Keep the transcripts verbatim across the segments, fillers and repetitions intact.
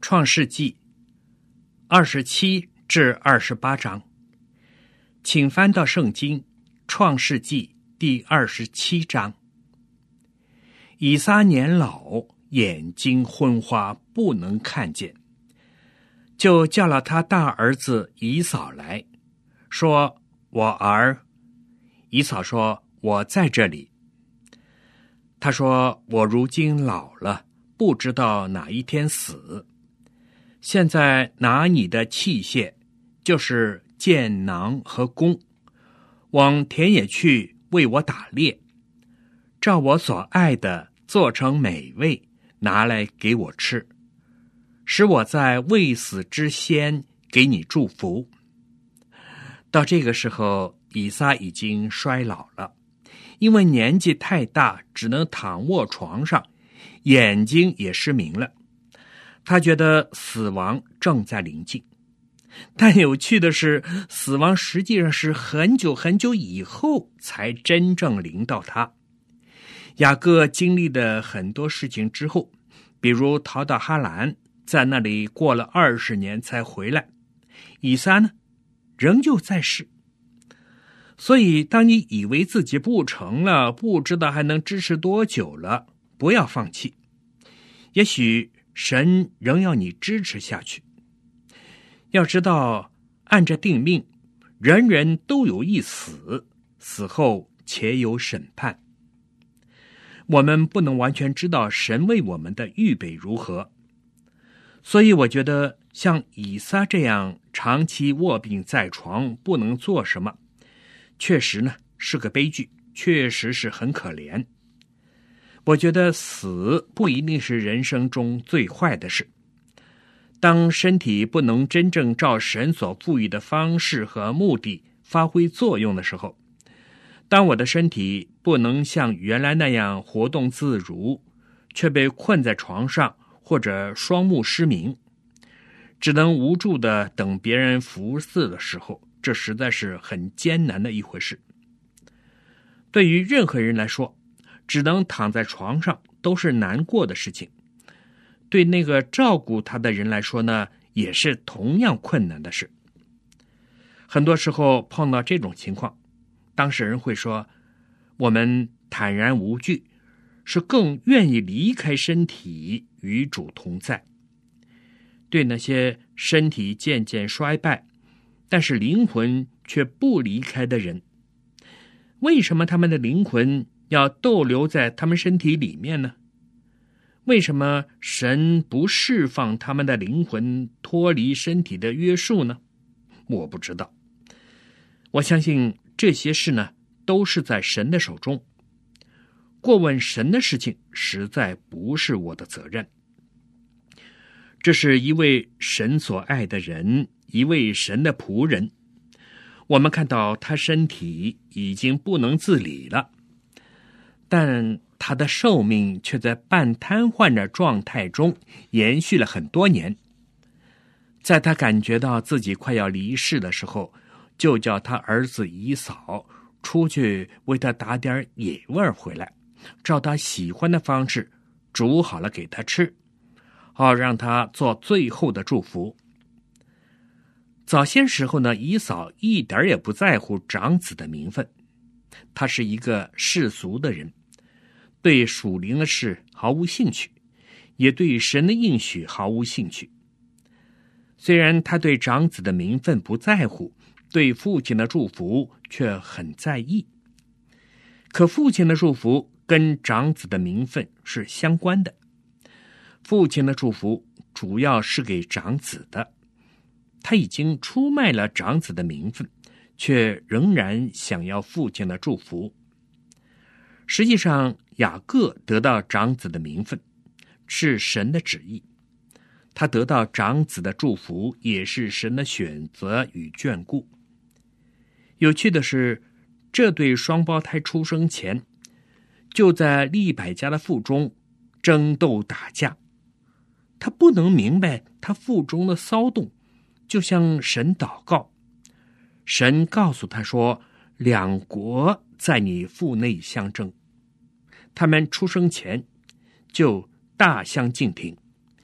创世纪二十七至二十八章，请翻到圣经创世纪第二十七章。以撒年老，眼睛昏花，不能看见，就叫了他大儿子以扫来，说：我儿。以扫说：我在这里。他说：我如今老了，不知道哪一天死。现在拿你的器械，就是箭囊和弓，往田野去为我打猎，照我所爱的做成美味，拿来给我吃，使我在未死之先给你祝福。到这个时候，以撒已经衰老了，因为年纪太大，只能躺卧床上，眼睛也失明了。他觉得死亡正在临近，但有趣的是，死亡实际上是很久很久以后才真正临到他。雅各经历了很多事情之后，比如逃到哈兰，在那里过了二十年才回来。以撒呢，仍旧在世。所以当你以为自己不成了，不知道还能支持多久了，不要放弃。也许神仍要你支持下去。要知道，按着定命，人人都有一死，死后且有审判。我们不能完全知道神为我们的预备如何，所以我觉得像以撒这样长期卧病在床，不能做什么，确实呢是个悲剧，确实是很可怜。我觉得死不一定是人生中最坏的事。当身体不能真正照神所赋予的方式和目的发挥作用的时候，当我的身体不能像原来那样活动自如，却被困在床上，或者双目失明，只能无助地等别人服侍的时候，这实在是很艰难的一回事。对于任何人来说，只能躺在床上都是难过的事情。对那个照顾他的人来说呢，也是同样困难的事。很多时候碰到这种情况，当事人会说，我们坦然无惧，是更愿意离开身体与主同在。对那些身体渐渐衰败，但是灵魂却不离开的人，为什么他们的灵魂要逗留在他们身体里面呢？为什么神不释放他们的灵魂脱离身体的约束呢？我不知道。我相信这些事呢，都是在神的手中。过问神的事情，实在不是我的责任。这是一位神所爱的人，一位神的仆人。我们看到他身体已经不能自理了，但他的寿命却在半瘫痪的状态中延续了很多年。在他感觉到自己快要离世的时候，就叫他儿子以扫出去为他打点野味回来，照他喜欢的方式煮好了给他吃，好让他做最后的祝福。早先时候呢，以扫一点也不在乎长子的名分，他是一个世俗的人，对属灵的事毫无兴趣，也对神的应许毫无兴趣。虽然他对长子的名分不在乎，对父亲的祝福却很在意。可父亲的祝福跟长子的名分是相关的，父亲的祝福主要是给长子的，他已经出卖了长子的名分，却仍然想要父亲的祝福。实际上，雅各得到长子的名分是神的旨意，他得到长子的祝福也是神的选择与眷顾。有趣的是，这对双胞胎出生前就在利百加的腹中争斗打架。他不能明白他腹中的骚动，就向神祷告。神告诉他说，两国在你腹内相争。他们出生前就大相径庭。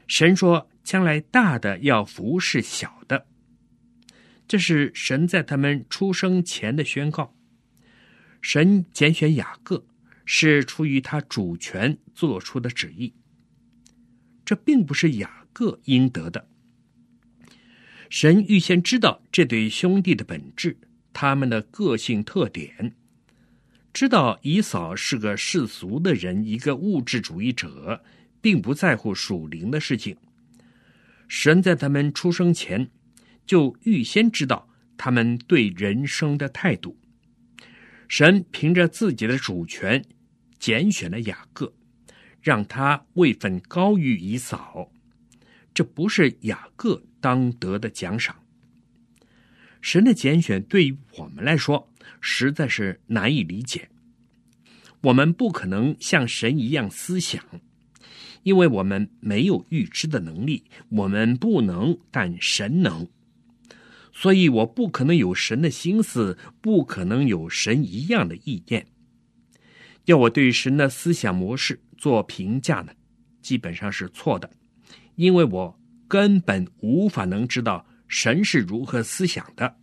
神说将来大的要服侍小的，这是神在他们出生前的宣告。神拣选雅各是出于他主权做出的旨意，这并不是雅各应得的。神预先知道这对兄弟的本质，他们的个性特点，知道以扫是个世俗的人，一个物质主义者，并不在乎属灵的事情。神在他们出生前就预先知道他们对人生的态度。神凭着自己的主权拣选了雅各，让他位分高于以扫，这不是雅各当得的奖赏。神的拣选对于我们来说实在是难以理解，我们不可能像神一样思想，因为我们没有预知的能力，我们不能，但神能。所以我不可能有神的心思，不可能有神一样的意念。要我对神的思想模式做评价呢，基本上是错的，因为我根本无法能知道神是如何思想的。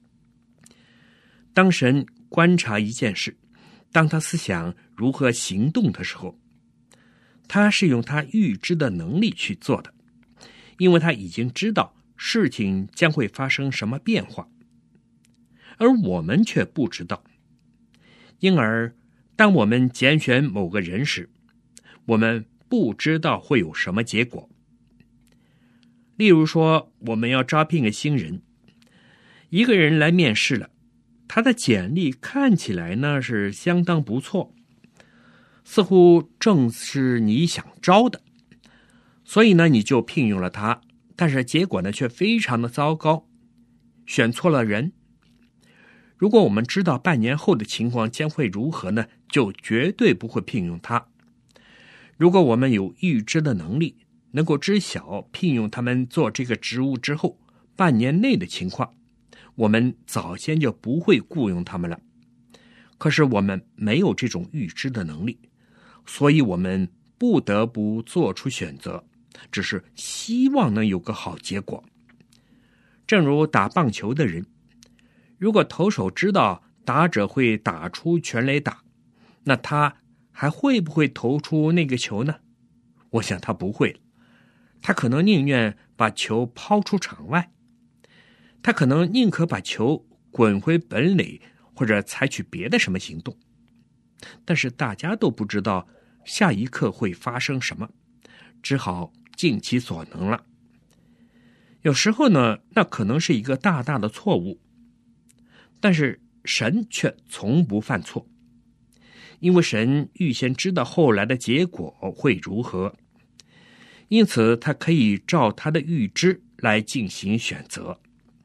当神观察一件事，当他思想如何行动的时候，他是用他预知的能力去做的，因为他已经知道事情将会发生什么变化，而我们却不知道。因而当我们拣选某个人时，我们不知道会有什么结果。例如说，我们要招聘个新人，一个人来面试了，他的简历看起来呢是相当不错，似乎正是你想招的，所以呢你就聘用了他，但是结果呢却非常的糟糕，选错了人。如果我们知道半年后的情况将会如何呢，就绝对不会聘用他。如果我们有预知的能力，能够知晓聘用他们做这个职务之后半年内的情况，我们早先就不会雇佣他们了。可是我们没有这种预知的能力，所以我们不得不做出选择，只是希望能有个好结果。正如打棒球的人，如果投手知道打者会打出全垒打，那他还会不会投出那个球呢？我想他不会了，他可能宁愿把球抛出场外，他可能宁可把球滚回本垒，或者采取别的什么行动。但是大家都不知道下一刻会发生什么，只好尽其所能了。有时候呢，那可能是一个大大的错误，但是神却从不犯错，因为神预先知道后来的结果会如何，因此他可以照他的预知来进行选择。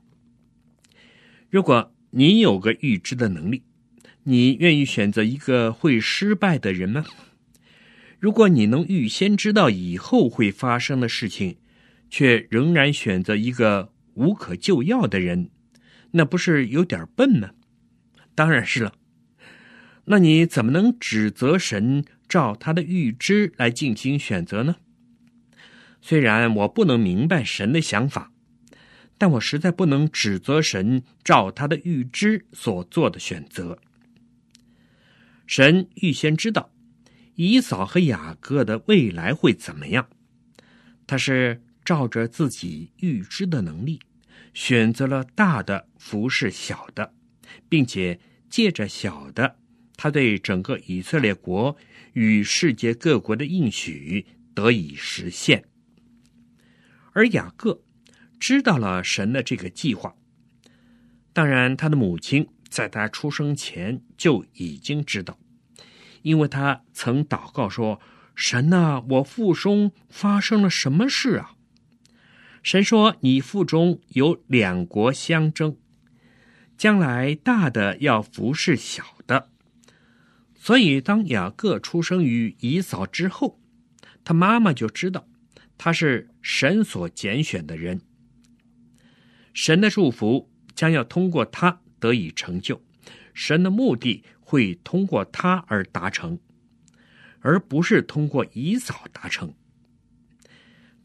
如果你有个预知的能力，你愿意选择一个会失败的人吗？如果你能预先知道以后会发生的事情，却仍然选择一个无可救药的人，那不是有点笨吗？当然是了。那你怎么能指责神照他的预知来进行选择呢？虽然我不能明白神的想法，但我实在不能指责神照他的预知所做的选择。神预先知道以扫和雅各的未来会怎么样，他是照着自己预知的能力，选择了大的服侍小的，并且借着小的，他对整个以色列国与世界各国的应许得以实现。而雅各知道了神的这个计划，当然他的母亲在他出生前就已经知道，因为他曾祷告说，神啊，我腹中发生了什么事啊？神说，你腹中有两国相争，将来大的要服侍小的。所以当雅各出生于以扫之后，他妈妈就知道他是神所拣选的人，神的祝福将要通过他得以成就，神的目的会通过他而达成，而不是通过以扫达成。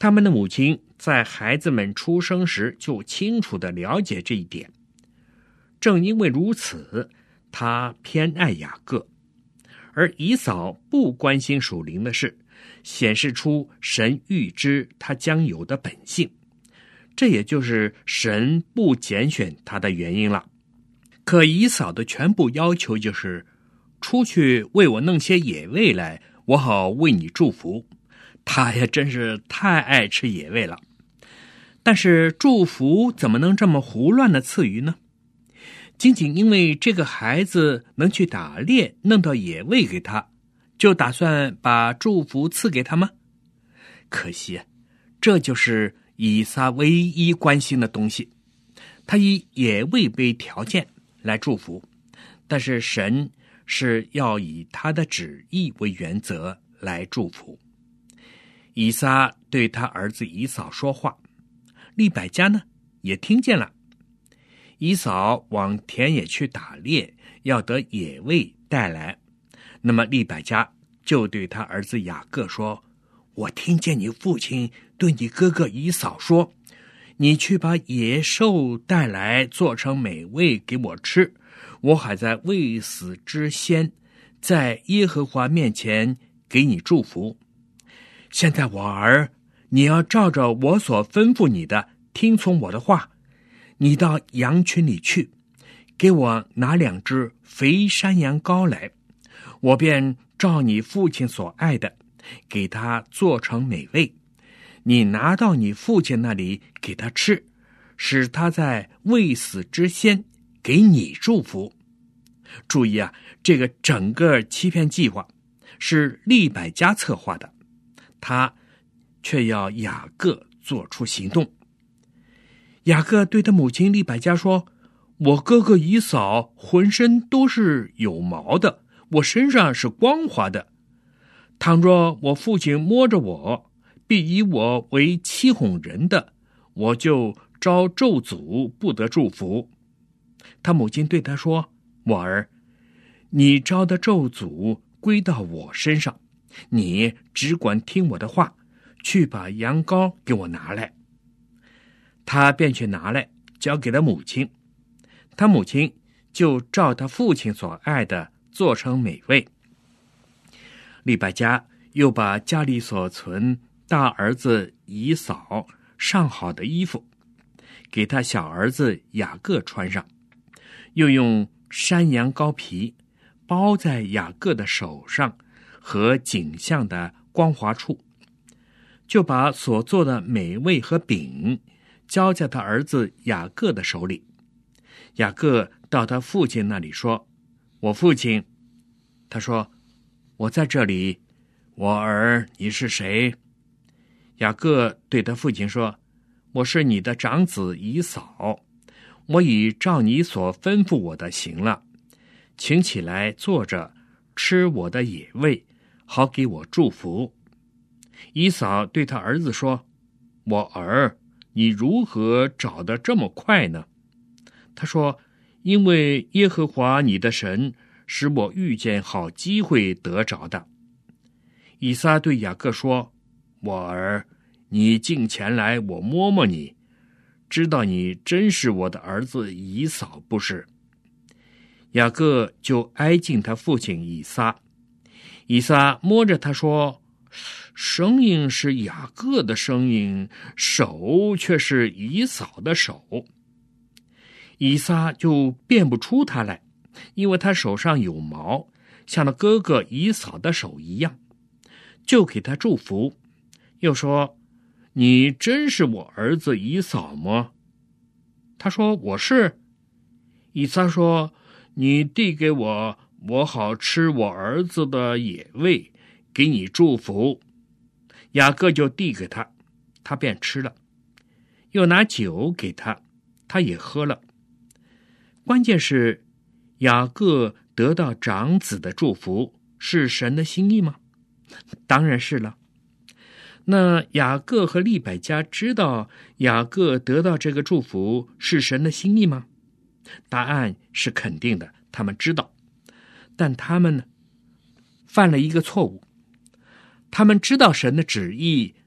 他们的母亲在孩子们出生时就清楚地了解这一点。正因为如此，他偏爱雅各，而以扫不关心属灵的事，显示出神预知他将有的本性。这也就是神不拣选他的原因了。可以扫的全部要求就是出去为我弄些野味来，我好为你祝福。他呀真是太爱吃野味了。但是祝福怎么能这么胡乱的赐予呢？仅仅因为这个孩子能去打猎，弄到野味给他，就打算把祝福赐给他吗？可惜这就是以撒唯一关心的东西。他以野味为条件来祝福，但是神是要以他的旨意为原则来祝福。以撒对他儿子以扫说话，利百加呢也听见了。以扫往田野去打猎，要得野味带来，那么利百加就对他儿子雅各说，我听见你父亲对你哥哥以扫说，你去把野兽带来做成美味给我吃，我还在未死之先在耶和华面前给你祝福。现在我儿，你要照着我所吩咐你的，听从我的话，你到羊群里去，给我拿两只肥山羊羔来，我便照你父亲所爱的，给他做成美味，你拿到你父亲那里给他吃，使他在未死之先给你祝福。注意啊，这个整个欺骗计划是利百加策划的，他却要雅各做出行动。雅各对他母亲利百加说，我哥哥以扫浑身都是有毛的，我身上是光滑的，倘若我父亲摸着我，必以我为欺哄人的，我就招咒诅，不得祝福。他母亲对他说，我儿，你招的咒诅归到我身上，你只管听我的话，去把羊羔给我拿来。他便去拿来，交给了母亲。他母亲就照他父亲所爱的做成美味。利百加又把家里所存大儿子以扫上好的衣服给他小儿子雅各穿上，又用山羊羔皮包在雅各的手上和颈项的光滑处，就把所做的美味和饼交在他儿子雅各的手里。雅各到他父亲那里说，我父亲。他说，我在这里。我儿，你是谁？雅各对他父亲说，我是你的长子以扫，我已照你所吩咐我的行了，请起来坐着吃我的野味，好给我祝福。以扫对他儿子说，我儿，你如何找得这么快呢？他说，因为耶和华你的神使我遇见好机会得着的。以撒对雅各说，我儿，你近前来，我摸摸你，知道你真是我的儿子以扫不是？雅各就挨近他父亲以撒。以撒摸着他说，声音是雅各的声音，手却是以扫的手。以撒就辨不出他来，因为他手上有毛，像他哥哥以扫的手一样，就给他祝福，又说，你真是我儿子以扫吗？他说，我是。以撒说，你递给我，我好吃我儿子的野味，给你祝福。雅各就递给他，他便吃了，又拿酒给他，他也喝了。关键是雅各得到长子的祝福，是神的心意吗？当然是了。那雅各和利百加知道雅各得到这个祝福是神的心意吗？答案是肯定的，他们知道。但他们呢，犯了一个错误。他们知道神的旨意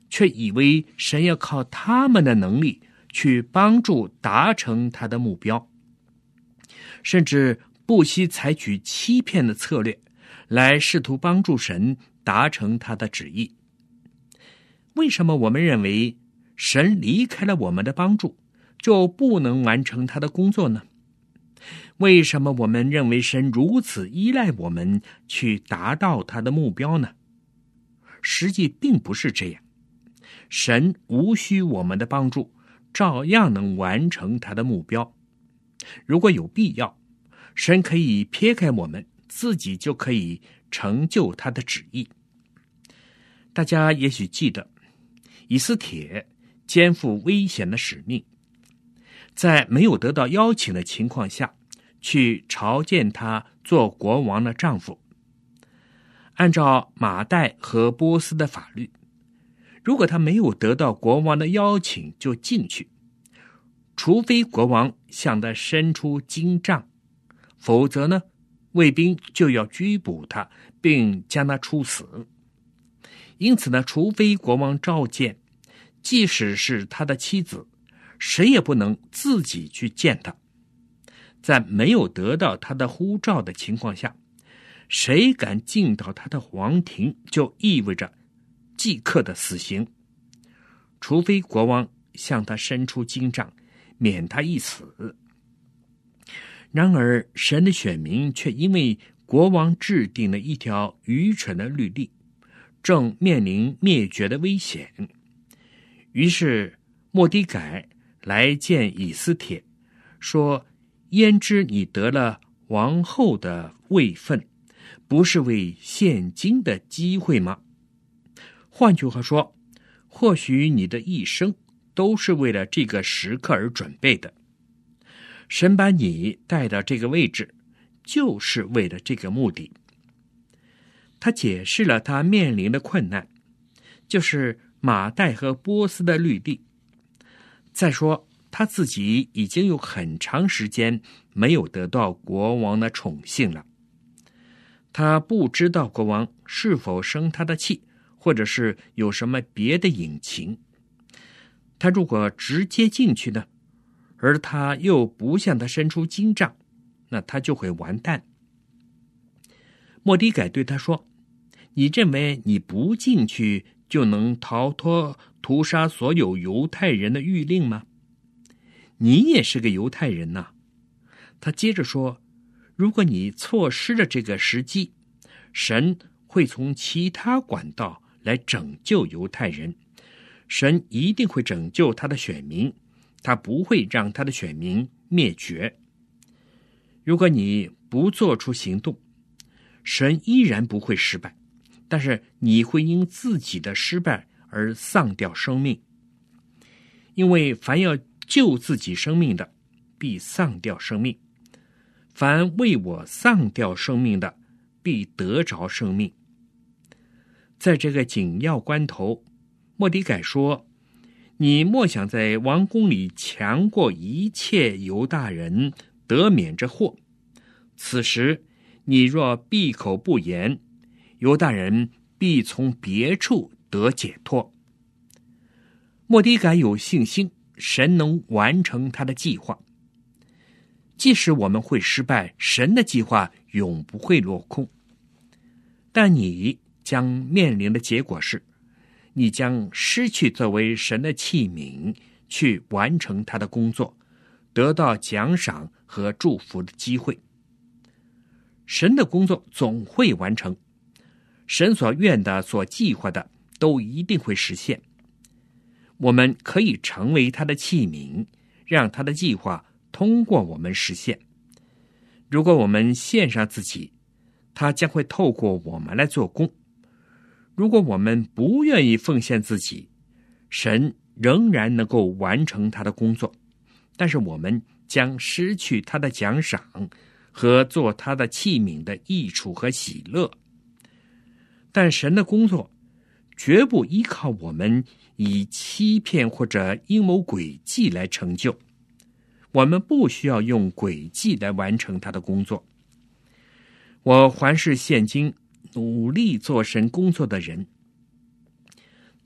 却以为神要靠他们的能力去帮助达成他的目标，甚至不惜采取欺骗的策略来试图帮助神达成他的旨意。为什么我们认为神离开了我们的帮助，就不能完成他的工作呢？为什么我们认为神如此依赖我们去达到他的目标呢？实际并不是这样，神无需我们的帮助，照样能完成他的目标。如果有必要，神可以撇开我们，自己就可以成就他的旨意。大家也许记得，以斯帖肩负危险的使命，在没有得到邀请的情况下，去朝见他做国王的丈夫。按照马代和波斯的法律，如果他没有得到国王的邀请就进去，除非国王向他伸出金杖，否则呢，卫兵就要拘捕他，并将他处死。因此呢，除非国王召见，即使是他的妻子，谁也不能自己去见他。在没有得到他的呼召的情况下，谁敢进到他的皇庭，就意味着即刻的死刑，除非国王向他伸出金杖，免他一死。然而神的选民却因为国王制定了一条愚蠢的律例，正面临灭绝的危险。于是末底改来见以斯帖，说：焉知你得了王后的位分，不是为现今的机会吗？换句话说，或许你的一生都是为了这个时刻而准备的。神把你带到这个位置，就是为了这个目的。他解释了他面临的困难，就是马代和波斯的律例。再说他自己已经有很长时间没有得到国王的宠幸了。他不知道国王是否生他的气，或者是有什么别的隐情。他如果直接进去呢，而他又不向他伸出金杖，那他就会完蛋。末底改对他说：你认为你不进去就能逃脱屠杀所有犹太人的谕令吗？你也是个犹太人呐。他接着说：如果你错失了这个时机，神会从其他管道来拯救犹太人。神一定会拯救他的选民，他不会让他的选民灭绝。如果你不做出行动，神依然不会失败，但是你会因自己的失败而丧掉生命。因为凡要救自己生命的，必丧掉生命；凡为我丧掉生命的，必得着生命。在这个紧要关头，末底改说：你莫想在王宫里强过一切犹大人，得免这祸。此时你若闭口不言，犹大人必从别处得解脱。末底改有信心，神能完成他的计划。即使我们会失败，神的计划永不会落空。但你将面临的结果是，你将失去作为神的器皿去完成他的工作，得到奖赏和祝福的机会。神的工作总会完成，神所愿的、所计划的都一定会实现。我们可以成为他的器皿，让他的计划通过我们实现。如果我们献上自己，他将会透过我们来做工。如果我们不愿意奉献自己，神仍然能够完成他的工作，但是我们将失去他的奖赏和做他的器皿的益处和喜乐。但神的工作绝不依靠我们以欺骗或者阴谋诡计来成就，我们不需要用诡计来完成他的工作。我环视现今努力做神工作的人，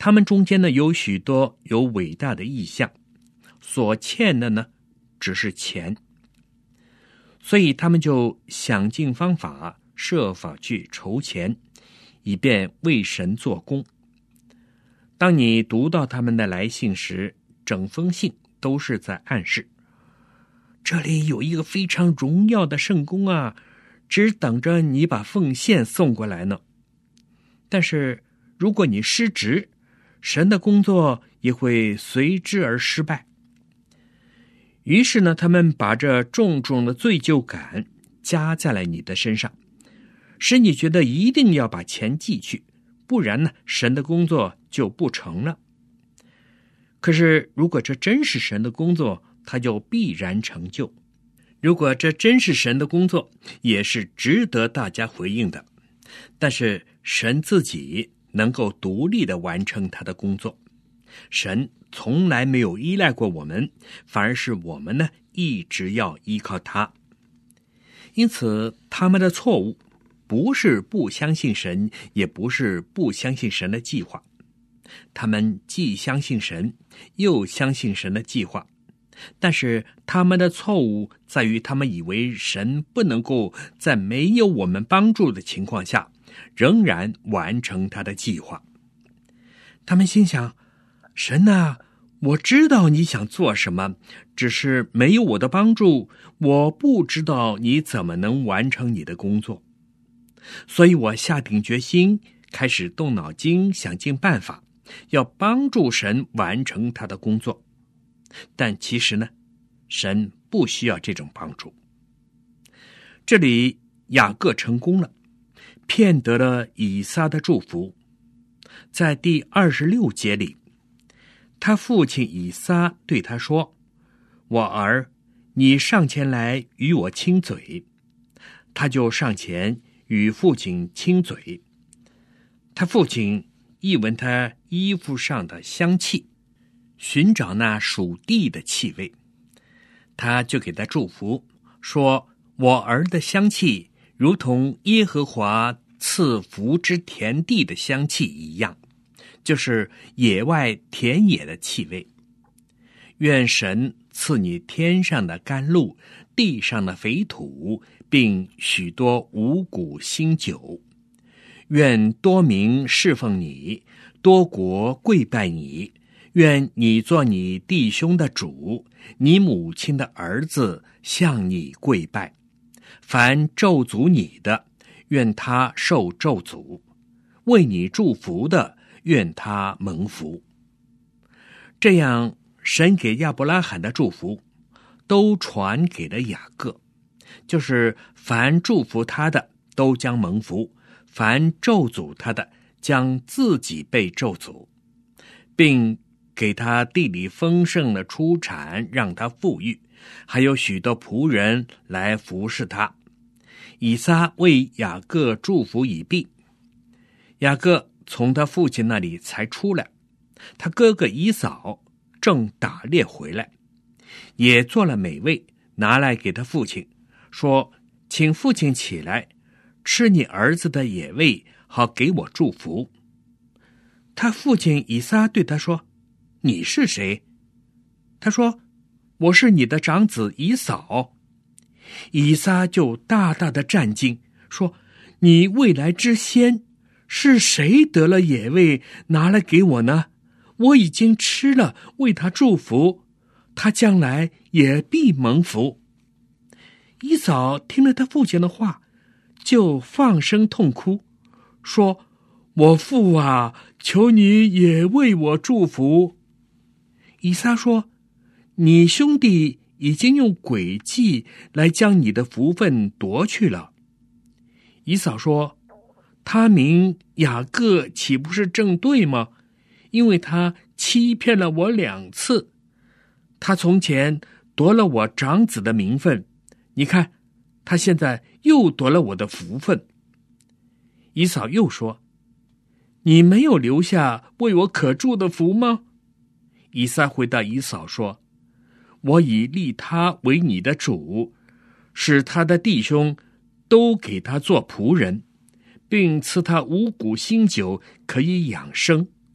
他们中间呢有许多有伟大的意向，所欠的呢只是钱，所以他们就想尽方法设法去筹钱，以便为神做工。当你读到他们的来信时，整封信都是在暗示，这里有一个非常荣耀的圣工啊，只等着你把奉献送过来呢。但是如果你失职，神的工作也会随之而失败。于是呢，他们把这重重的罪疚感加在了你的身上，使你觉得一定要把钱寄去，不然呢，神的工作就不成了。可是如果这真是神的工作，它就必然成就。如果这真是神的工作，也是值得大家回应的。但是神自己能够独立地完成他的工作，神从来没有依赖过我们，反而是我们呢一直要依靠他。因此他们的错误不是不相信神，也不是不相信神的计划，他们既相信神，又相信神的计划，但是他们的错误在于他们以为神不能够在没有我们帮助的情况下仍然完成他的计划。他们心想，神啊，我知道你想做什么，只是没有我的帮助，我不知道你怎么能完成你的工作。所以我下定决心，开始动脑筋，想尽办法要帮助神完成他的工作。但其实呢，神不需要这种帮助。这里雅各成功了，骗得了以撒的祝福。在第二十六节里，他父亲以撒对他说，我儿，你上前来与我亲嘴。他就上前与父亲亲嘴。他父亲一闻他衣服上的香气，寻找那属地的气味，他就给他祝福，说，我儿的香气如同耶和华赐福之田地的香气一样，就是野外田野的气味。愿神赐你天上的甘露，地上的肥土，并许多五谷新酒。愿多民侍奉你，多国跪拜你。愿你做你弟兄的主，你母亲的儿子向你跪拜。凡咒诅你的，愿他受咒诅；为你祝福的，愿他蒙福。这样，神给亚伯拉罕的祝福都传给了雅各，就是凡祝福他的都将蒙福，凡咒诅他的将自己被咒诅，并给他地里丰盛的出产，让他富裕，还有许多仆人来服侍他。以撒为雅各祝福已毕，雅各从他父亲那里才出来，他哥哥以扫正打猎回来，也做了美味，拿来给他父亲，说，请父亲起来，吃你儿子的野味，好给我祝福。他父亲以撒对他说，你是谁？他说，我是你的长子以扫。以撒就大大的战惊，说，你未来之先，是谁得了野味拿来给我呢？我已经吃了，为他祝福，他将来也必蒙福。以扫听了他父亲的话，就放声痛哭，说，我父啊，求你也为我祝福。以撒说，你兄弟已经用诡计来将你的福分夺去了。以扫说，他名雅各岂不是正对吗？因为他欺骗了我两次，他从前夺了我长子的名分，你看他现在又夺了我的福分。以扫又说，你没有留下为我可祝的福吗？以撒回答以扫说，我已立他为你的主，使他的弟兄都给他做仆人，并赐他五谷新酒可以养生。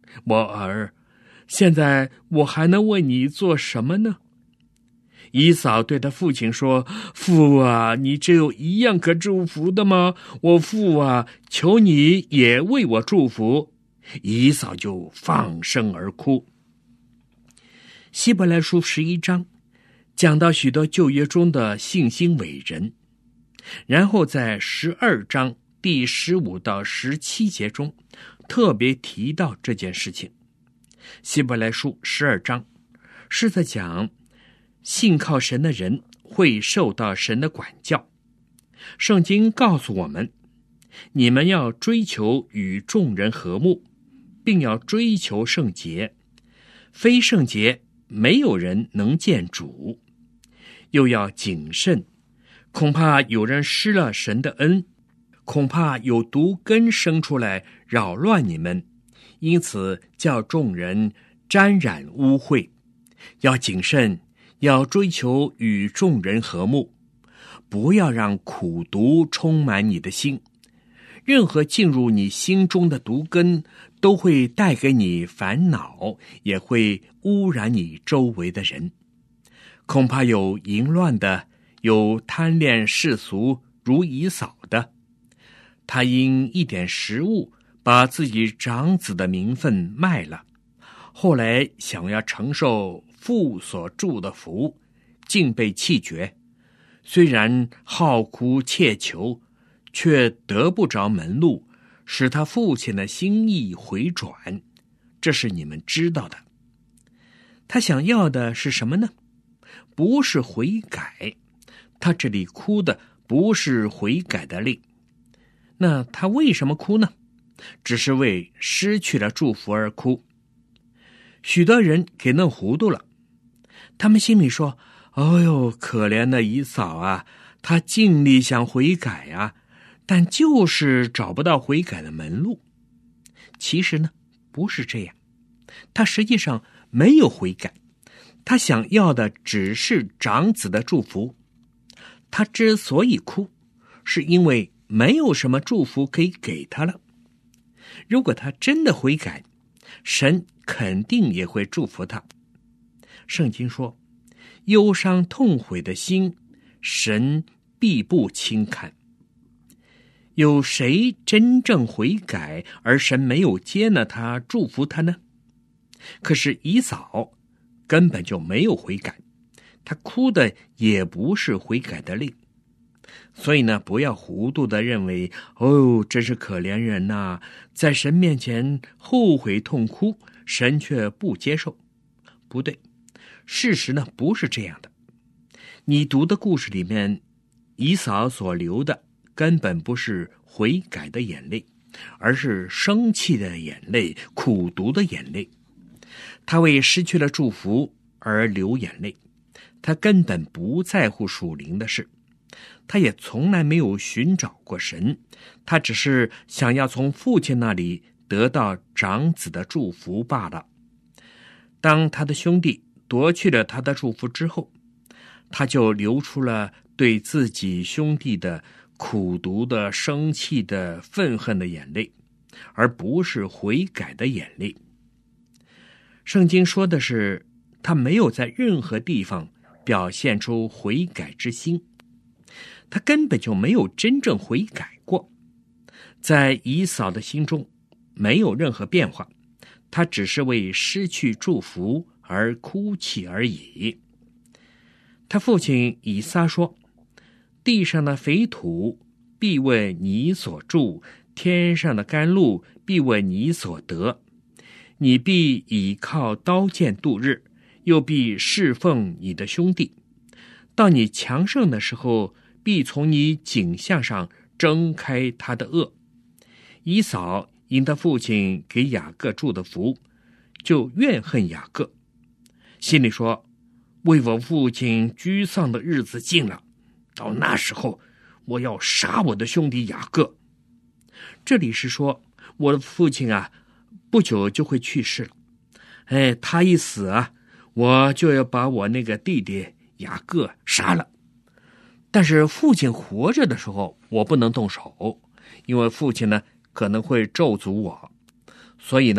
我儿，现在我还能为你做什么呢？以扫对他父亲说：父啊，你只有一样可祝福的吗？我父啊，求你也为我祝福。以扫就放声而哭。希伯来书十一章讲到许多旧约中的信心伟人，然后在十二章第十五到十七节中特别提到这件事情。希伯来书十二章是在讲信靠神的人会受到神的管教。圣经告诉我们，你们要追求与众人和睦，并要追求圣洁，非圣洁没有人能见主。又要谨慎，恐怕有人失了神的恩，恐怕有毒根生出来扰乱你们，因此叫众人沾染污秽。要谨慎，要追求与众人和睦，不要让苦毒充满你的心。任何进入你心中的毒根都会带给你烦恼，也会污染你周围的人。恐怕有淫乱的，有贪恋世俗如以扫的，他因一点食物把自己长子的名分卖了，后来想要承受父所祝的福，竟被弃绝。虽然好哭切求，却得不着门路，使他父亲的心意回转，这是你们知道的。他想要的是什么呢？不是悔改，他这里哭的不是悔改的灵。那他为什么哭呢？只是为失去了祝福而哭。许多人给弄糊涂了，他们心里说：哎呦，可怜的以扫啊，他尽力想悔改啊，但就是找不到悔改的门路。其实呢，不是这样，他实际上没有悔改，他想要的只是长子的祝福。他之所以哭，是因为没有什么祝福可以给他了。如果他真的悔改，神肯定也会祝福他。圣经说，忧伤痛悔的心，神必不轻看。有谁真正悔改，而神没有接纳他，祝福他呢？可是以扫根本就没有悔改，他哭的也不是悔改的灵。所以呢，不要糊涂的认为，哦，真是可怜人呐、啊，在神面前后悔痛哭，神却不接受。不对，事实呢不是这样的。你读的故事里面，以扫所流的根本不是悔改的眼泪，而是生气的眼泪，苦毒的眼泪。他为失去了祝福而流眼泪，他根本不在乎属灵的事，他也从来没有寻找过神，他只是想要从父亲那里得到长子的祝福罢了。当他的兄弟夺去了他的祝福之后，他就流出了对自己兄弟的苦毒的、生气的、愤恨的眼泪，而不是悔改的眼泪。圣经说的是，他没有在任何地方表现出悔改之心，他根本就没有真正悔改过。在以扫的心中没有任何变化，他只是为失去祝福而哭泣而已。他父亲以撒说，地上的肥土必为你所住，天上的甘露必为你所得。你必倚靠刀剑度日，又必侍奉你的兄弟。到你强盛的时候，必从你颈项上挣开他的轭。以扫因他父亲给雅各祝的福，就怨恨雅各，心里说，为我父亲居丧的日子近了，到那时候我要杀我的兄弟雅各。这里是说，我的父亲啊不久就会去世了，哎，他一死啊，我就要把我那个弟弟雅各杀了。但是父亲活着的时候，我不能动手，因为父亲呢可能会咒诅我，所以呢，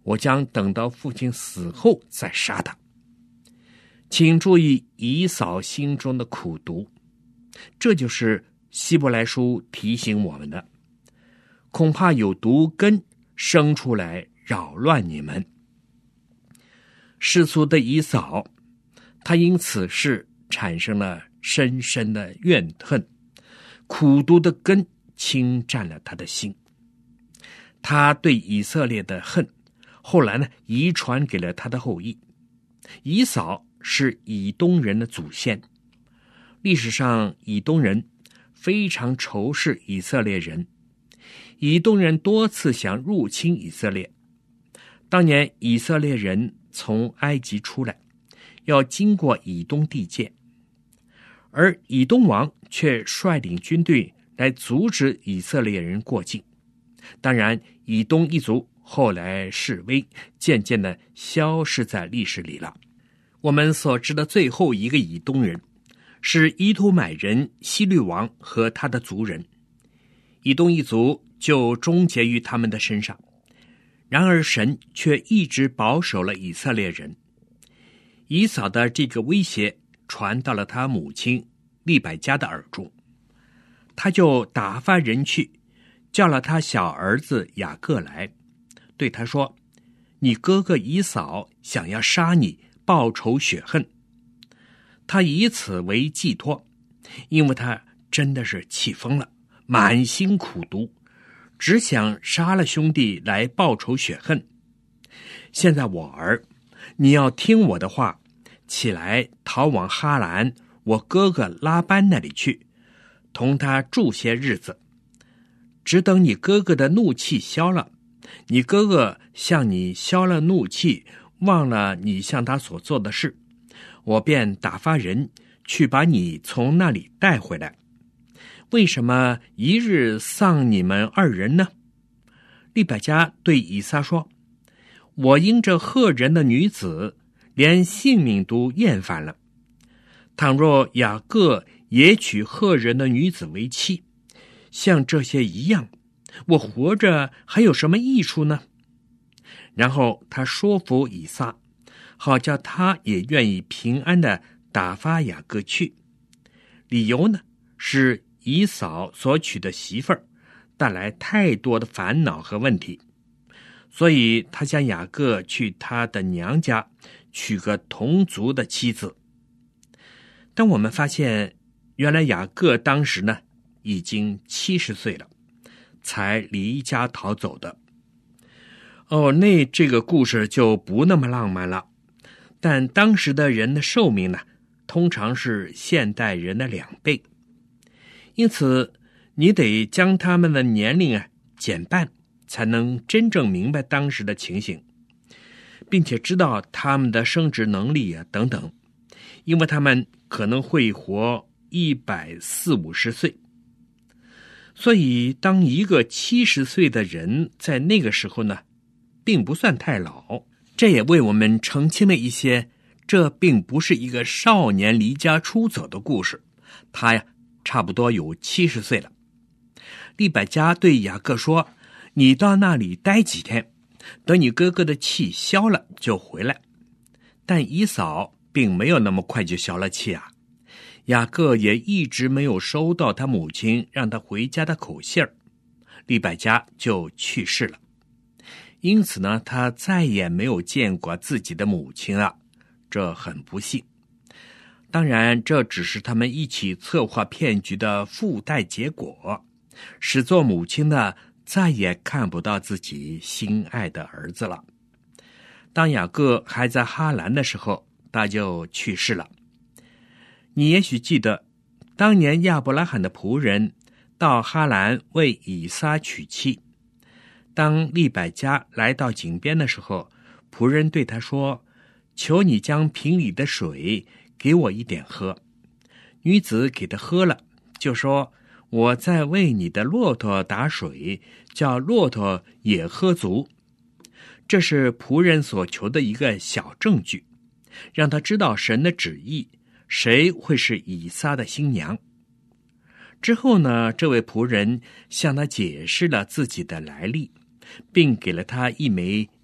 我将等到父亲死后再杀他。请注意以扫心中的苦毒，这就是希伯来书提醒我们的，恐怕有毒根生出来扰乱你们。世俗的以扫，他因此事产生了深深的怨恨，苦毒的根侵占了他的心。他对以色列的恨，后来呢遗传给了他的后裔。以扫是以东人的祖先，历史上以东人非常仇视以色列人，以东人多次想入侵以色列。当年以色列人从埃及出来，要经过以东地界，而以东王却率领军队来阻止以色列人过境。当然，以东一族后来式微，渐渐的消失在历史里了。我们所知的最后一个以东人是以土买人希律王和他的族人，以东一族就终结于他们的身上。然而神却一直保守了以色列人。以扫的这个威胁传到了他母亲利百加的耳中，他就打发人去叫了他小儿子雅各来，对他说，你哥哥以扫想要杀你，报仇雪恨。他以此为寄托，因为他真的是气疯了，满心苦毒，只想杀了兄弟来报仇雪恨。现在我儿，你要听我的话，起来逃往哈兰我哥哥拉班那里去，同他住些日子，只等你哥哥的怒气消了，你哥哥向你消了怒气，忘了你向他所做的事，我便打发人去把你从那里带回来。为什么一日丧你们二人呢？利百加对以撒说，我因这赫人的女子，连性命都厌烦了。倘若雅各也娶赫人的女子为妻，像这些一样，我活着还有什么益处呢？然后他说服以撒，好叫他也愿意平安的打发雅各去。理由呢，是以扫所娶的媳妇儿带来太多的烦恼和问题，所以他将雅各去他的娘家娶个同族的妻子。但我们发现，原来雅各当时呢已经七十岁了，才离家逃走的。哦，那这个故事就不那么浪漫了。但当时的人的寿命呢，通常是现代人的两倍，因此你得将他们的年龄啊减半，才能真正明白当时的情形，并且知道他们的生殖能力啊等等，因为他们可能会活一百四五十岁。所以当一个七十岁的人在那个时候呢，并不算太老。这也为我们澄清了一些，这并不是一个少年离家出走的故事，他呀差不多有七十岁了。利百加对雅各说，你到那里待几天，等你哥哥的气消了就回来。但以扫并没有那么快就消了气啊，雅各也一直没有收到他母亲让他回家的口信儿，利百加就去世了。因此呢，他再也没有见过自己的母亲了，这很不幸。当然，这只是他们一起策划骗局的附带结果，使做母亲的再也看不到自己心爱的儿子了。当雅各还在哈兰的时候，他就去世了。你也许记得，当年亚伯拉罕的仆人到哈兰为以撒娶妻，当利百加来到井边的时候，仆人对他说，求你将瓶里的水给我一点喝。女子给他喝了，就说，我在为你的骆驼打水，叫骆驼也喝足。这是仆人所求的一个小证据，让他知道神的旨意，谁会是以撒的新娘。之后呢，这位仆人向他解释了自己的来历，并给了他一枚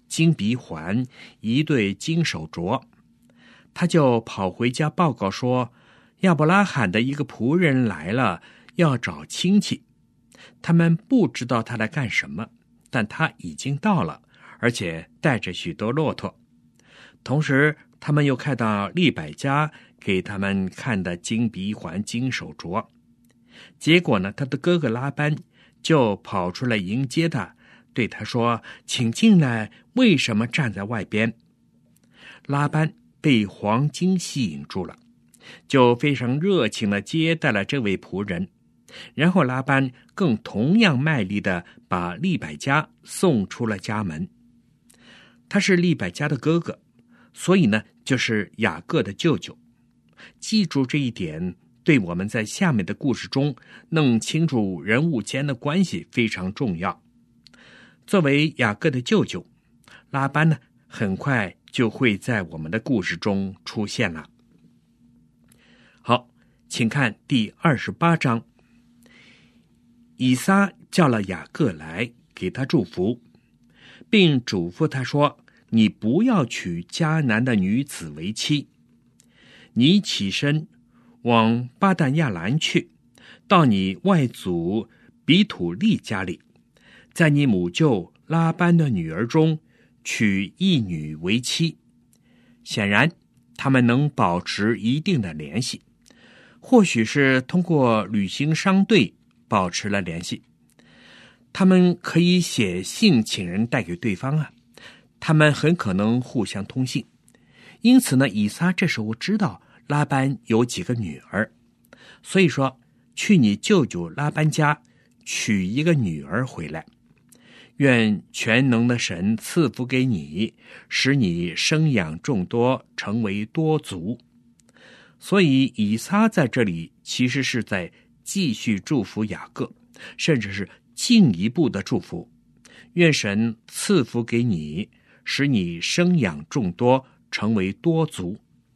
金鼻环、一对金手镯。他就跑回家报告说，亚伯拉罕的一个仆人来了，要找亲戚。他们不知道他来干什么，但他已经到了，而且带着许多骆驼。同时他们又看到利百加给他们看的金鼻环、金手镯。结果呢，他的哥哥拉班就跑出来迎接他，对他说，请进来，为什么站在外边？拉班被黄金吸引住了，就非常热情地接待了这位仆人。然后拉班更同样卖力地把利百加送出了家门。他是利百加的哥哥，所以呢，就是雅各的舅舅。记住这一点，对我们在下面的故事中弄清楚人物间的关系非常重要。作为雅各的舅舅，拉班呢，很快就会在我们的故事中出现了。好，请看第二十八章。以撒叫了雅各来，给他祝福，并嘱咐他说，你不要娶迦南的女子为妻。你起身往巴旦亚兰去，到你外祖比土利家里，在你母舅拉班的女儿中娶一女为妻。显然他们能保持一定的联系，或许是通过旅行商队保持了联系。他们可以写信请人带给对方啊，他们很可能互相通信。因此呢，以撒这时候知道拉班有几个女儿，所以说去你舅舅拉班家娶一个女儿回来，愿全能的神赐福给你，使你生养众多，成为多族。所以以撒在这里其实是在继续祝福雅各，甚至是进一步的祝福，愿神赐福给你，使你生养众多，成为多族，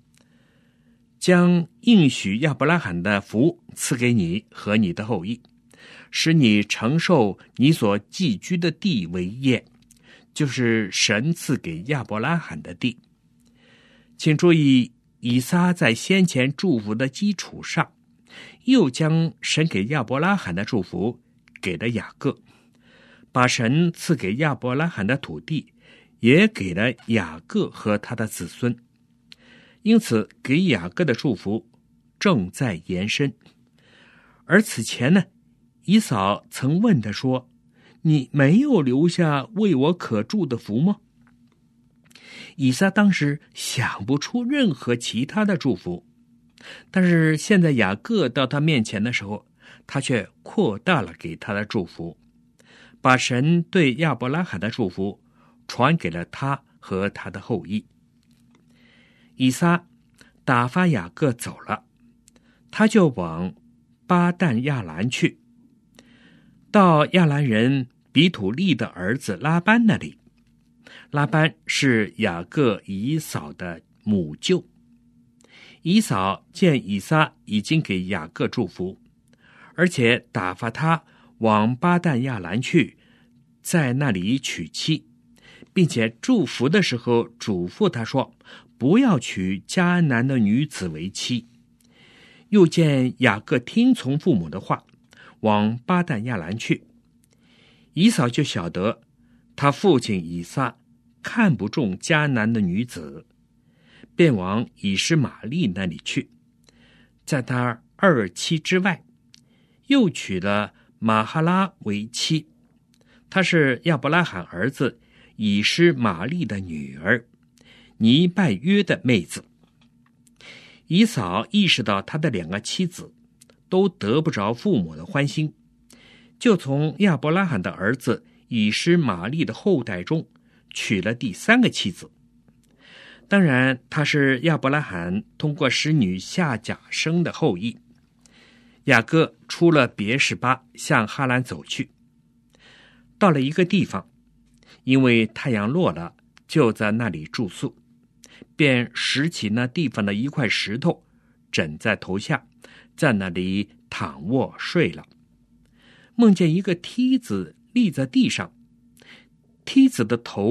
将应许亚伯拉罕的福赐给你和你的后裔，使你承受你所寄居的地为业，就是神赐给亚伯拉罕的地。请注意，以撒在先前祝福的基础上，又将神给亚伯拉罕的祝福给了雅各，把神赐给亚伯拉罕的土地也给了雅各和他的子孙。因此给雅各的祝福正在延伸。而此前呢，以扫曾问他说，你没有留下为我可祝的福吗？以撒当时想不出任何其他的祝福，但是现在雅各到他面前的时候，他却扩大了给他的祝福，把神对亚伯拉罕的祝福传给了他和他的后裔。以撒打发雅各走了，他就往巴旦亚兰去，到亚兰人比土利的儿子拉班那里。拉班是雅各以扫的母舅。以扫见以撒已经给雅各祝福，而且打发他往巴旦亚兰去，在那里娶妻，并且祝福的时候嘱咐他说，不要娶迦南的女子为妻。又见雅各听从父母的话，往巴旦亚兰去。以扫就晓得他父亲以撒看不中迦南的女子，便往以实玛利那里去，在他二妻之外，又娶了玛哈拉为妻，她是亚伯拉罕儿子以实玛利的女儿，尼拜约的妹子。以扫意识到他的两个妻子都得不着父母的欢心，就从亚伯拉罕的儿子以实玛利的后代中娶了第三个妻子。当然他是亚伯拉罕通过使女夏甲生的后裔。雅各出了别是巴，向哈兰走去，到了一个地方，因为太阳落了，就在那里住宿，便拾起那地方的一块石头，枕在头下，在那里躺卧睡了。梦见一个梯子立在地上，梯子的头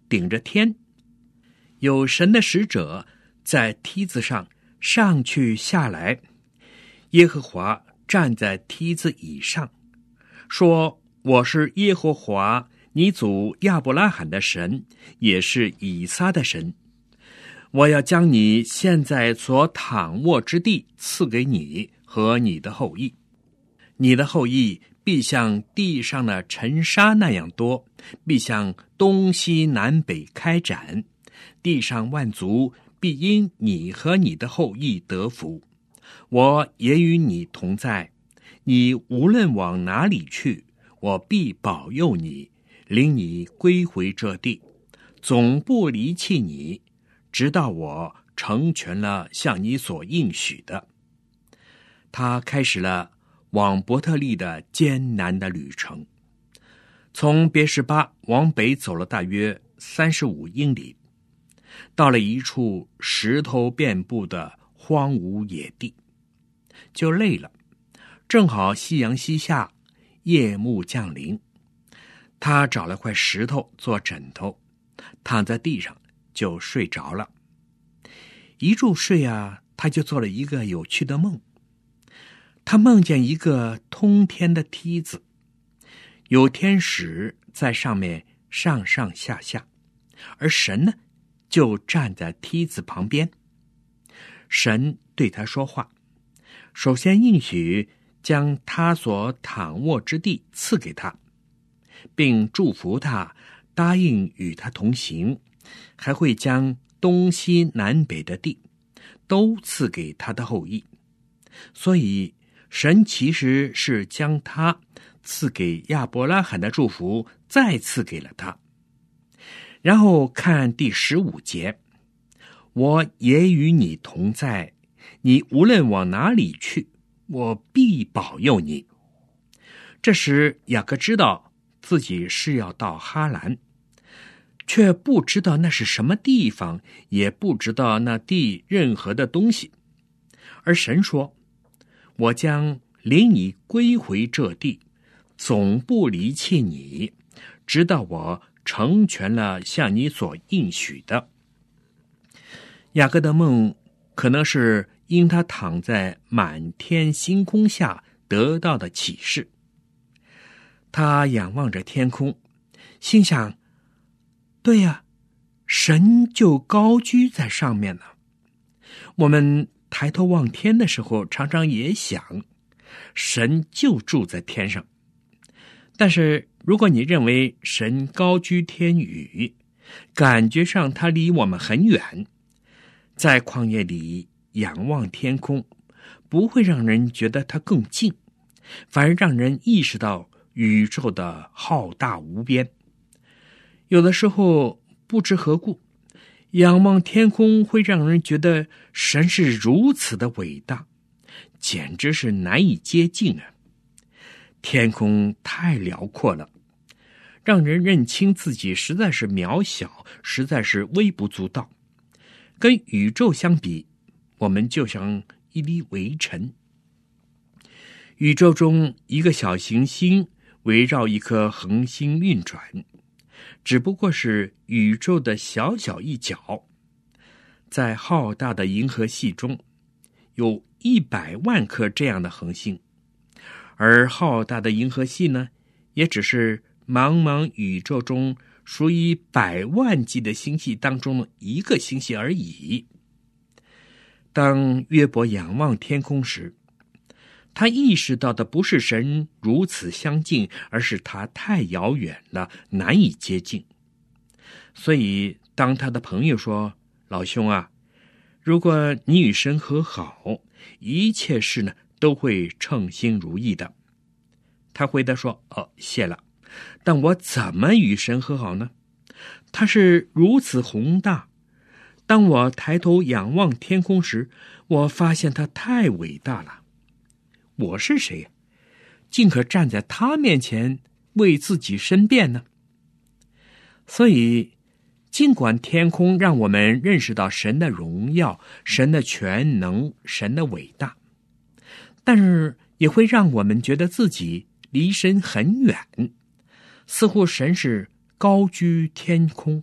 顶着天，有神的使者在梯子上上去下来，耶和华站在梯子以上，说：我是耶和华你祖亚伯拉罕的神，也是以撒的神。我要将你现在所躺卧之地赐给你和你的后裔，你的后裔必像地上的尘沙那样多，必向东西南北开展，地上万族必因你和你的后裔得福。我也与你同在，你无论往哪里去，我必保佑你，领你归回这地，总不离弃你，直到我成全了向你所应许的。他开始了往伯特利的艰难的旅程，从别是巴往北走了大约三十五英里，到了一处石头遍布的荒芜野地，就累了。正好夕阳西下，夜幕降临，他找了块石头做枕头，躺在地上就睡着了。一入睡啊，他就做了一个有趣的梦。他梦见一个通天的梯子，有天使在上面上上下下，而神呢，就站在梯子旁边。神对他说话，首先应许将他所躺卧之地赐给他，并祝福他，答应与他同行，还会将东西南北的地都赐给他的后裔。所以神其实是将他赐给亚伯拉罕的祝福再赐给了他。然后看第十五节，我也与你同在，你无论往哪里去，我必保佑你。这时雅各知道自己是要到哈兰，却不知道那是什么地方，也不知道那地任何的东西。而神说，我将领你归回这地，总不离弃你，直到我成全了向你所应许的。雅各的梦可能是因他躺在满天星空下得到的启示。他仰望着天空，心想，对呀，神就高居在上面呢。我们抬头望天的时候，常常也想，神就住在天上。但是如果你认为神高居天宇，感觉上他离我们很远，在旷野里仰望天空，不会让人觉得他更近，反而让人意识到宇宙的浩大无边。有的时候不知何故，仰望天空会让人觉得神是如此的伟大，简直是难以接近啊！天空太辽阔了，让人认清自己实在是渺小，实在是微不足道。跟宇宙相比，我们就像一粒微尘。宇宙中一个小行星围绕一颗恒星运转，只不过是宇宙的小小一角。在浩大的银河系中，有一百万颗这样的恒星，而浩大的银河系呢，也只是茫茫宇宙中属于百万计的星系当中的一个星系而已。当约伯仰望天空时，他意识到的不是神如此相近，而是他太遥远了，难以接近。所以当他的朋友说，老兄啊，如果你与神和好，一切事呢都会称心如意的。他回答说，哦，谢了，但我怎么与神和好呢？他是如此宏大，当我抬头仰望天空时，我发现他太伟大了。我是谁，竟可站在他面前为自己申辩呢？所以尽管天空让我们认识到神的荣耀，神的全能，神的伟大，但是也会让我们觉得自己离神很远，似乎神是高居天空，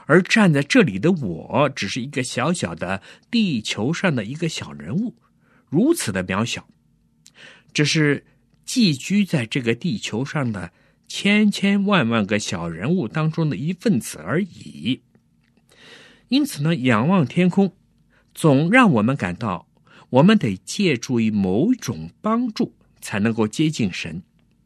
而站在这里的我只是一个小小的地球上的一个小人物，如此的渺小，只是寄居在这个地球上的千千万万个小人物当中的一份子而已。因此呢，仰望天空总让我们感到我们得借助于某种帮助才能够接近神。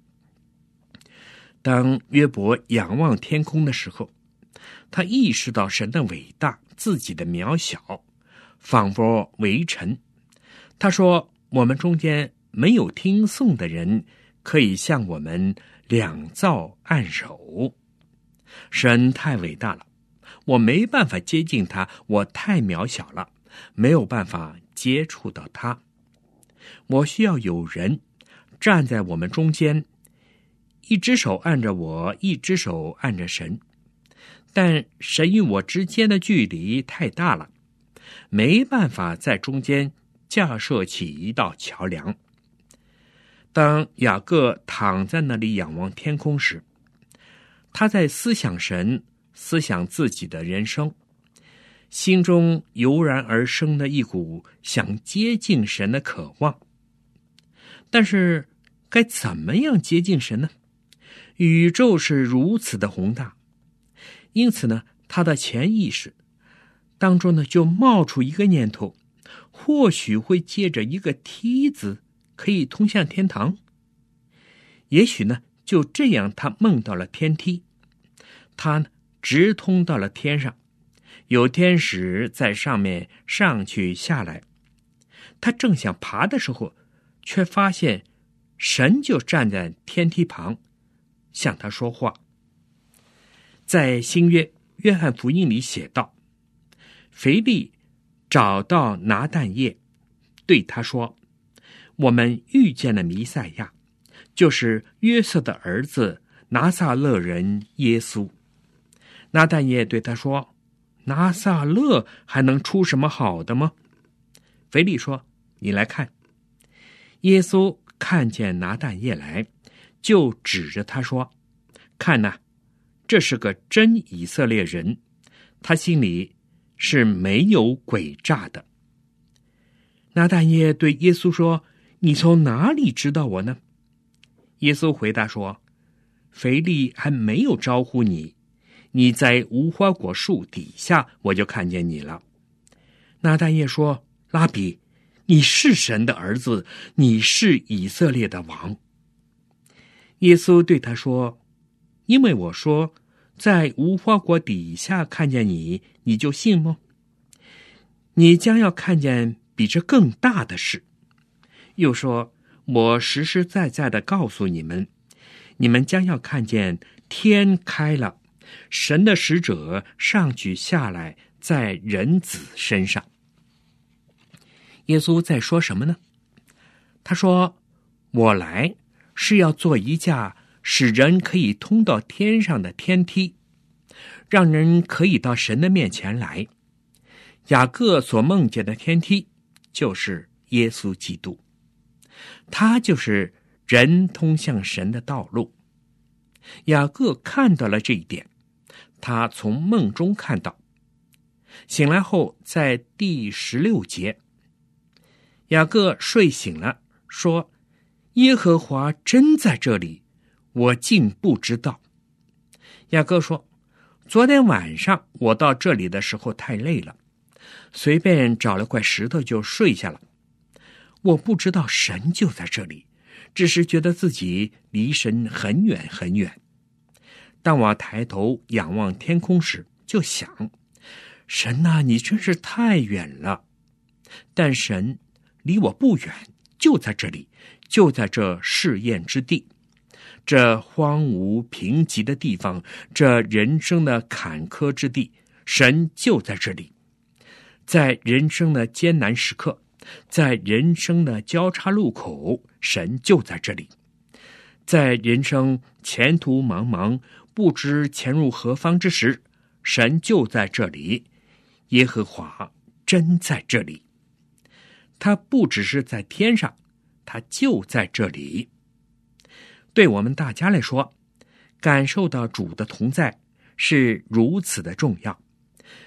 当约伯仰望天空的时候，他意识到神的伟大，自己的渺小，仿佛微尘。他说，我们中间没有听颂的人可以向我们两造按手。神太伟大了，我没办法接近他，我太渺小了，没有办法接触到他。我需要有人站在我们中间，一只手按着我，一只手按着神。但神与我之间的距离太大了，没办法在中间架设起一道桥梁。当雅各躺在那里仰望天空时，他在思想神，思想自己的人生，心中油然而生的一股想接近神的渴望。但是该怎么样接近神呢？宇宙是如此的宏大，因此呢，他的潜意识当中呢，就冒出一个念头，或许会借着一个梯子可以通向天堂。也许呢，就这样他梦到了天梯，他直通到了天上，有天使在上面上去下来。他正想爬的时候，却发现神就站在天梯旁向他说话。在新约约翰福音里写道，腓力找到拿但业，对他说，我们遇见了弥赛亚，就是约瑟的儿子拿撒勒人耶稣。拿但业对他说，拿撒勒还能出什么好的吗？腓力说，你来看。耶稣看见拿但业来，就指着他说，看哪，这是个真以色列人，他心里是没有诡诈的。拿但业对耶稣说，你从哪里知道我呢？耶稣回答说，腓力还没有招呼你，你在无花果树底下，我就看见你了。拿但业说，拉比，你是神的儿子，你是以色列的王。耶稣对他说，因为我说在无花果底下看见你，你就信吗？你将要看见比这更大的事。又说，我实实在在的告诉你们，你们将要看见天开了，神的使者上去下来在人子身上。耶稣在说什么呢？他说，我来是要做一架使人可以通到天上的天梯，让人可以到神的面前来。雅各所梦见的天梯就是耶稣基督，他就是人通向神的道路。雅各看到了这一点，他从梦中看到。醒来后，在第十六节，雅各睡醒了，说，耶和华真在这里，我竟不知道。雅各说，昨天晚上我到这里的时候太累了，随便找了块石头就睡下了。我不知道神就在这里，只是觉得自己离神很远很远。当我抬头仰望天空时，就想，神啊，你真是太远了。但神离我不远，就在这里，就在这试验之地，这荒芜贫瘠的地方，这人生的坎坷之地，神就在这里。在人生的艰难时刻，在人生的交叉路口，神就在这里。在人生前途茫茫，不知前入何方之时，神就在这里。耶和华真在这里。他不只是在天上，他就在这里。对我们大家来说，感受到主的同在是如此的重要。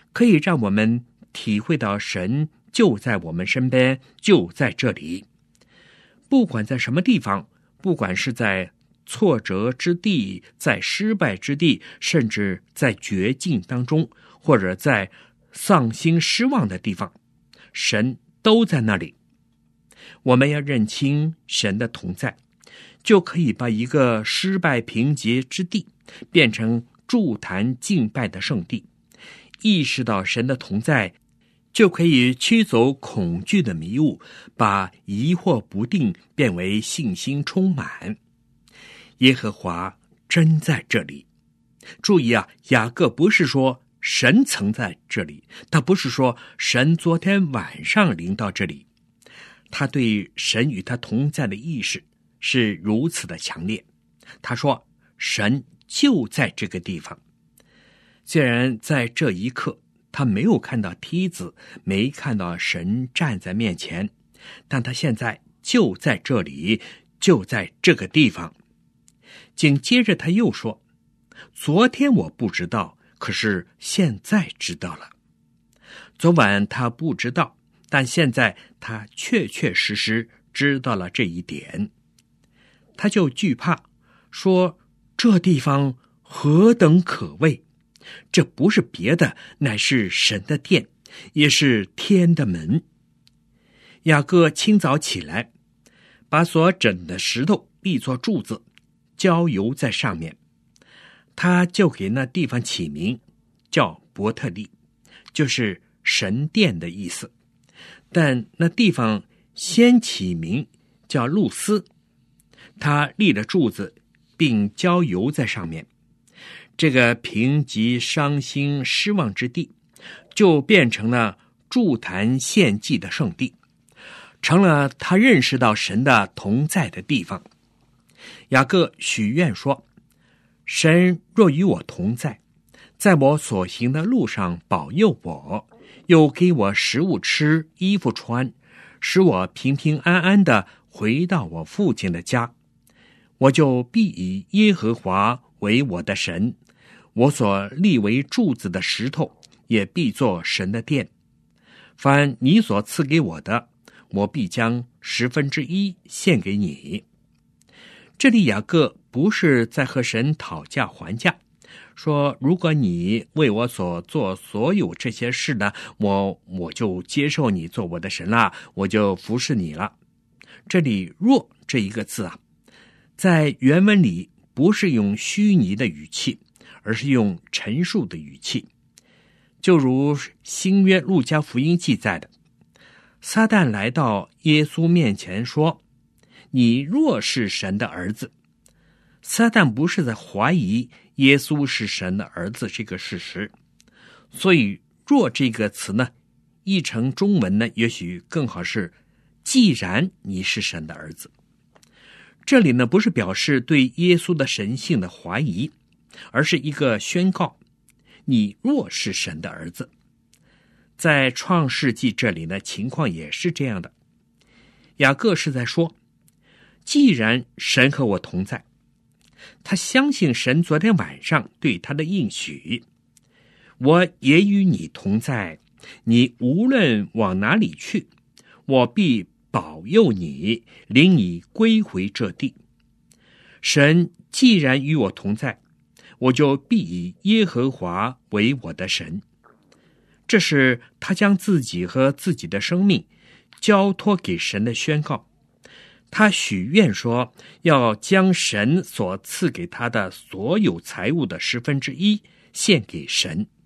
可以让我们体会到神就在我们身边，就在这里。不管在什么地方，不管是在挫折之地，在失败之地，甚至在绝境当中，或者在丧心失望的地方，神都在那里。我们要认清神的同在，就可以把一个失败贫瘠之地变成筑坛敬拜的圣地。意识到神的同在，就可以驱走恐惧的迷雾，把疑惑不定变为信心充满。耶和华真在这里。注意啊，雅各不是说神曾在这里，他不是说神昨天晚上临到这里，他对神与他同在的意识是如此的强烈。他说神就在这个地方。虽然在这一刻他没有看到梯子，没看到神站在面前，但他现在就在这里，就在这个地方。紧接着他又说，昨天我不知道，可是现在知道了。昨晚他不知道，但现在他确确实实知道了这一点。他就惧怕，说这地方何等可畏，这不是别的，乃是神的殿，也是天的门。雅各清早起来，把所整的石头立作柱子，浇油在上面。他就给那地方起名叫伯特利，就是神殿的意思。但那地方先起名叫路斯，他立了柱子并浇油在上面。这个贫瘠伤心失望之地就变成了筑坛献祭的圣地，成了他认识到神的同在的地方。雅各许愿说，神若与我同在，在我所行的路上保佑我，又给我食物吃，衣服穿，使我平平安安地回到我父亲的家，我就必以耶和华为我的神，我所立为柱子的石头也必作神的殿。凡你所赐给我的，我必将十分之一献给你。这里雅各不是在和神讨价还价，说如果你为我所做所有这些事呢，我我就接受你做我的神了，我就服侍你了。这里若这一个字啊，在原文里不是用虚拟的语气，而是用陈述的语气。就如新约路加福音记载的，撒旦来到耶稣面前说，你若是神的儿子。撒旦不是在怀疑耶稣是神的儿子这个事实，所以若这个词呢，译成中文呢，也许更好是既然你是神的儿子。这里呢，不是表示对耶稣的神性的怀疑，而是一个宣告，你若是神的儿子。在创世纪这里呢，情况也是这样的。雅各是在说，既然神和我同在，他相信神昨天晚上对他的应许，我也与你同在，你无论往哪里去，我必保佑你，领你归回这地。神既然与我同在，我就必以耶和华为我的神。这是他将自己和自己的生命交托给神的宣告。他许愿说，要将神所赐给他的所有财物的十分之一献给神。